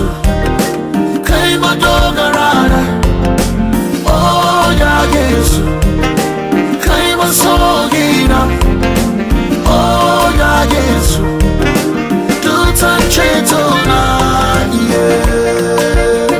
kaima dogarada. Oh ya Yesu, kaima sogina. Oh ya Yesu, tutachetona yeah.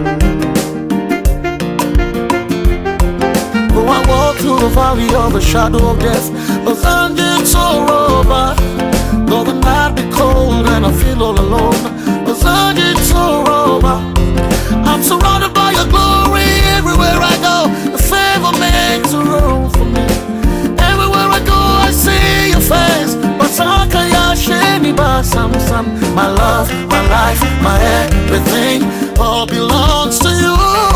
Though I walk through the valley of the shadow of death, but I'm getting so over. Though the night be cold and I feel all alone, but I'm getting so over. I'm surrounded by your glory everywhere I go. The favor makes a room for me. Everywhere I go I see your face. Basakaya sheni basam sam. My love, my life, my everything all belongs to you.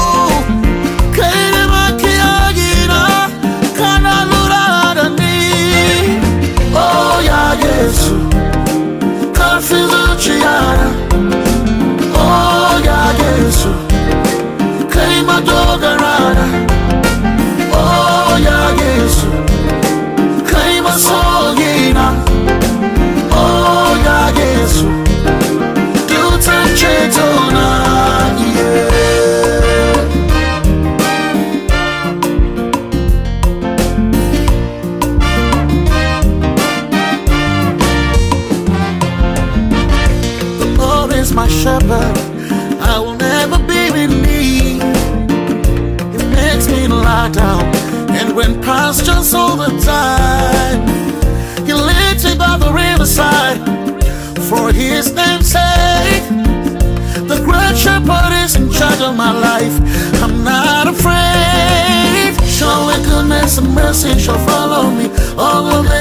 Oh ya Yesu, kafizuchiara. Oh ya Yesu, kaima dogarada. Oh ya Yesu, kaima sogina. Oh ya Yesu, tutachetona yeah. My shepherd, I will never be in need. He makes me lie down and when pastures all the time. He leads me by the riverside for his name's sake. The great shepherd is in charge of my life. I'm not afraid. Surely goodness and mercy shall follow me all of